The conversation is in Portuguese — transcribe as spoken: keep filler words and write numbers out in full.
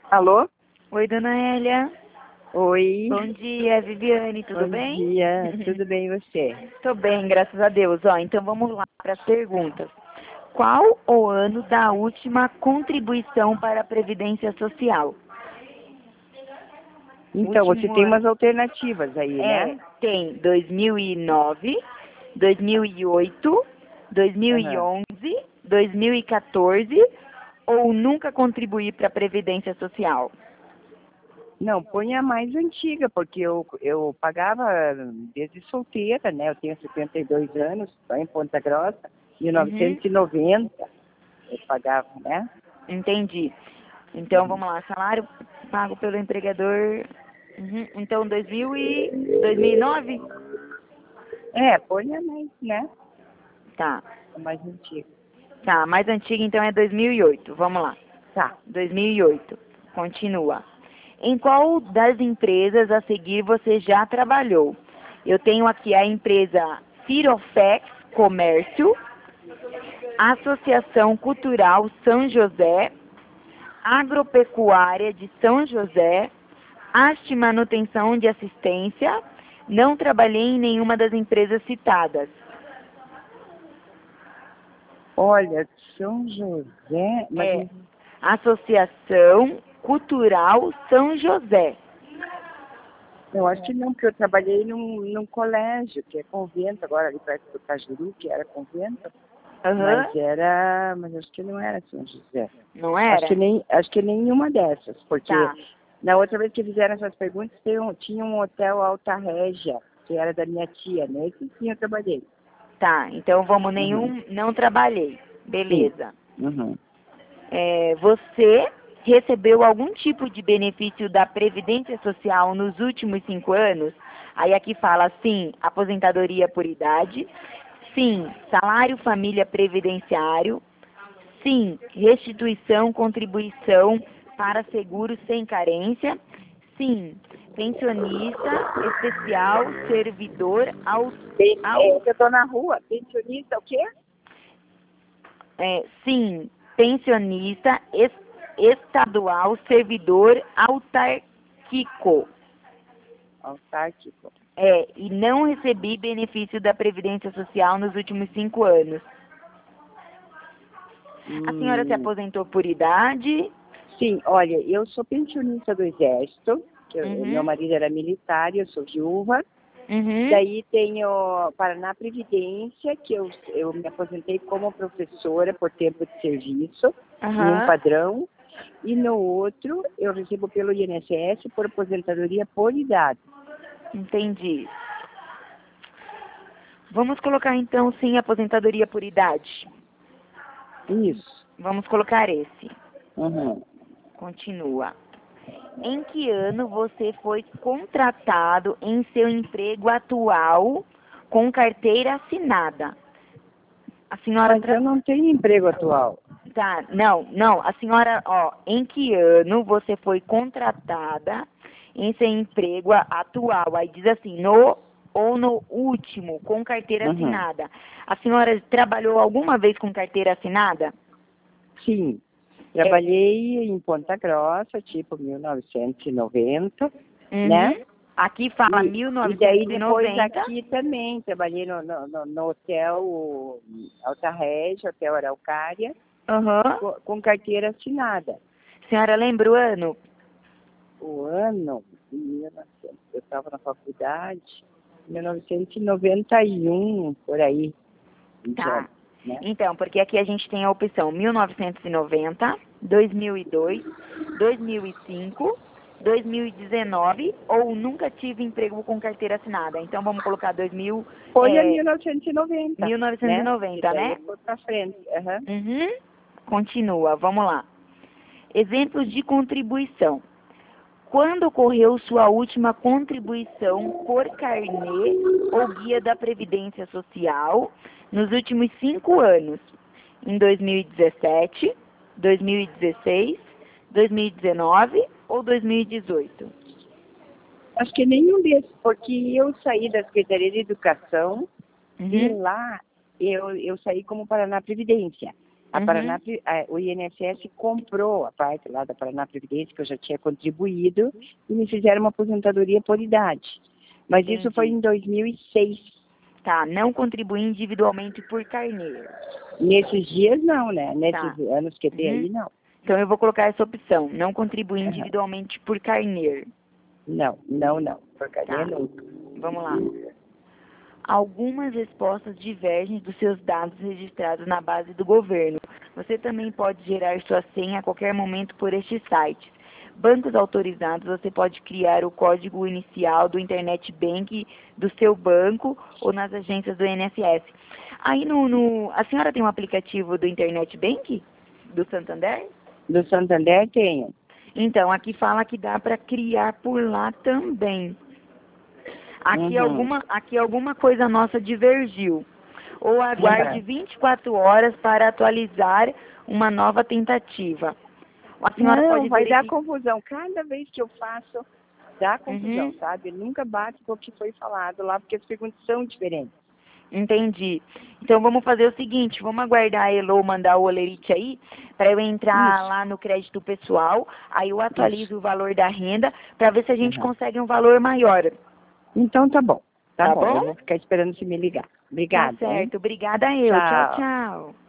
Alô? Oi, dona Hélia. Oi. Bom dia, Viviane, tudo Bom bem? Bom dia, tudo bem e você? Tô bem, graças a Deus. Ó, então vamos lá para as perguntas. Qual o ano da última contribuição para a Previdência Social? Então, você Último tem ano. umas alternativas aí, É, né? tem dois mil e nove, dois mil e oito, Aham. dois mil e onze, dois mil e quatorze ou nunca contribuir para a Previdência Social? Não, põe a mais antiga, porque eu, eu pagava desde solteira, né? Eu tenho setenta e dois anos, estou em Ponta Grossa, Uhum, mil novecentos e noventa eu pagava, né? entendi. Então vamos lá, salário pago pelo empregador. Uhum, então dois mil e dois mil e nove? É, põe a mais, né? Tá. A mais antiga. Tá, mais antiga então é dois mil e oito. Vamos lá. Tá. dois mil e oito. Continua. Em qual das empresas a seguir você já trabalhou? Eu tenho aqui a empresa Firofex Comércio, Associação Cultural São José, Agropecuária de São José, Haste Manutenção de Assistência. Não trabalhei em nenhuma das empresas citadas. Olha, São José, mas É Associação Cultural São José. eu acho que não, porque eu trabalhei num, num colégio, que é convento, agora ali perto do Cajuru, que era convento, Aham. mas era, mas acho que não era São José. Não Acho que era? nem, acho que nenhuma dessas, porque Tá. na outra vez que fizeram essas perguntas, tinha um, tinha um hotel Alta Régia, que era da minha tia, nesse sim eu trabalhei. Tá. Então vamos, Uhum. nenhum, não trabalhei. Sim. Beleza. Uhum. É, você recebeu algum tipo de benefício da Previdência Social nos últimos cinco anos? Aí aqui fala sim, aposentadoria por idade, sim, salário família previdenciário, sim, restituição, contribuição para seguro sem carência, sim, pensionista, especial, servidor, ao, Pen- ao, é, eu estou na rua, pensionista o quê? é, sim, pensionista, es- estadual, servidor autárquico. Autárquico. É, e não recebi benefício da Previdência Social nos últimos cinco anos. A senhora se Hum, aposentou por idade? sim, olha, eu sou pensionista do Exército, que eu- meu Uhum, marido era militar e eu sou viúva. uhum, Daí tenho Paraná Previdência, que eu, eu me aposentei como professora por tempo de serviço, em um aham, padrão. E no outro, eu recebo pelo I N S S por aposentadoria por idade. entendi. Vamos colocar então sim aposentadoria por idade. Isso. Vamos colocar esse. Uhum. Continua. Em que ano você foi contratado em seu emprego atual com carteira assinada? A senhora Mas tra... eu não tenho emprego atual. Tá, não, não. A senhora, ó, em que ano você foi contratada em seu emprego a- atual? Aí diz assim, no ou no último, com carteira Uhum. assinada. A senhora trabalhou alguma vez com carteira assinada? Sim. É. Trabalhei em Ponta Grossa, tipo mil novecentos e noventa, né? Uhum. Aqui fala E, e daí depois mil novecentos e noventa. aqui também, trabalhei no, no, no- no hotel Alta Régia, Hotel Araucária, Aham. com, com carteira assinada. A senhora lembra o ano? O ano, mil e novecentos, eu estava na faculdade, mil novecentos e noventa e um, por aí, em Tá. diante, né? Então, porque aqui a gente tem a opção mil novecentos e noventa, dois mil e dois, dois mil e cinco, dois mil e dezenove ou nunca tive emprego com carteira assinada. Então vamos colocar dois mil, Foi a é, mil novecentos e noventa, né? E mil novecentos e noventa, daí né? eu fui para frente. Aham. Uhum. Continua, vamos lá. Exemplos de contribuição. Quando ocorreu sua última contribuição por carnê ou guia da Previdência Social nos últimos cinco anos? Em dois mil e dezessete, dois mil e dezesseis, dois mil e dezenove ou dois mil e dezoito? Acho que nenhum desses, porque eu saí da Secretaria de Educação e Uhum. lá eu, eu saí como Paraná Previdência. A Uhum. Paraná, a, o I N S S comprou a parte lá da Paraná Previdência, que eu já tinha contribuído, e me fizeram uma aposentadoria por idade. Mas Entendi. isso foi em dois mil e seis. Tá, não contribuir individualmente por carneiro. Nesses dias não, né? Nesses Tá. anos que tem Uhum. aí, não. Então eu vou colocar essa opção, não contribuir Aham. individualmente por carneiro. Não, não, não. Porcaria Tá. nunca. Vamos lá. Algumas respostas divergem dos seus dados registrados na base do governo. Você também pode gerar sua senha a qualquer momento por estes sites. Bancos autorizados, você pode criar o código inicial do Internet Bank do seu banco ou nas agências do I N S S. Aí no, no... A senhora tem um aplicativo do Internet Bank? Do Santander? Do Santander tenho. Então, aqui fala que dá para criar por lá também. Aqui, Uhum. alguma, aqui alguma coisa nossa divergiu. Ou aguarde Uhum. vinte e quatro horas para atualizar uma nova tentativa. A senhora Não, pode vai dar verificar. confusão. Cada vez que eu faço, dá confusão, Uhum, sabe? Nunca bate com o que foi falado lá, porque as perguntas são diferentes. entendi. Então vamos fazer o seguinte, vamos aguardar a Elo mandar o olerite aí, para eu entrar Isso. lá no crédito pessoal, aí eu Isso. atualizo o valor da renda, para ver se a gente Uhum. consegue um valor maior. Então tá bom. Tá, Tá bom. Eu bom? vou ficar esperando você me ligar. Tá Obrigada, hein? certo. Obrigada eu. Tchau, Tchau. tchau.